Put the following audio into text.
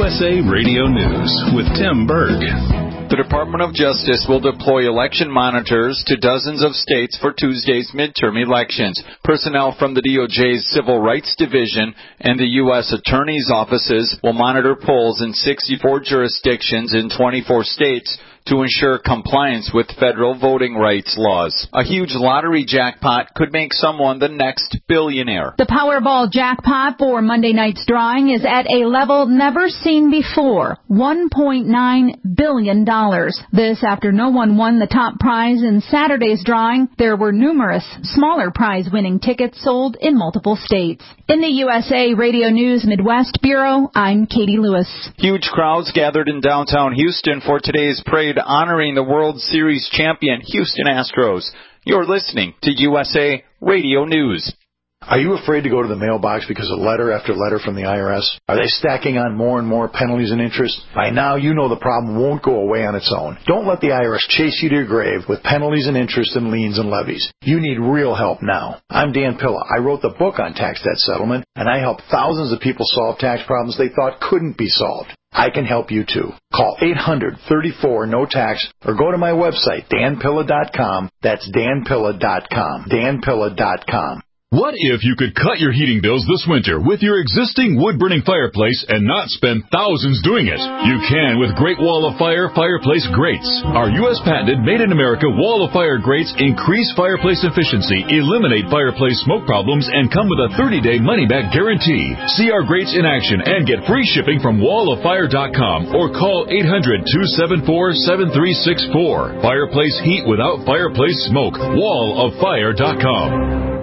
USA Radio News with Tim Berg. The Department of Justice will deploy election monitors to dozens of states for Tuesday's midterm elections. Personnel from the DOJ's Civil Rights Division and the U.S. Attorney's offices will monitor polls in 64 jurisdictions in 24 states to ensure compliance with federal voting rights laws. A huge lottery jackpot could make someone the next billionaire. The Powerball jackpot for Monday night's drawing is at a level never seen before, $1.9 billion. This after no one won the top prize in Saturday's drawing. There were numerous smaller prize-winning tickets sold in multiple states. In the USA Radio News Midwest Bureau, I'm Katie Lewis. Huge crowds gathered in downtown Houston for today's parade honoring the World Series champion Houston Astros. You're listening to USA Radio News. Are you afraid to go to the mailbox because of letter after letter from the IRS? Are they stacking on more and more penalties and interest? By now, you know the problem won't go away on its own. Don't let the IRS chase you to your grave with penalties and interest and liens and levies. You need real help now. I'm Dan Pilla. I wrote the book on tax debt settlement, and I help thousands of people solve tax problems they thought couldn't be solved. I can help you too. Call 800-34-NO-TAX or go to my website, danpilla.com. That's danpilla.com. danpilla.com. What if you could cut your heating bills this winter with your existing wood-burning fireplace and not spend thousands doing it? You can with Great Wall of Fire fireplace grates. Our U.S. patented made-in-America Wall of Fire grates increase fireplace efficiency, eliminate fireplace smoke problems, and come with a 30-day money-back guarantee. See our grates in action and get free shipping from walloffire.com or call 800-274-7364. Fireplace heat without fireplace smoke. walloffire.com.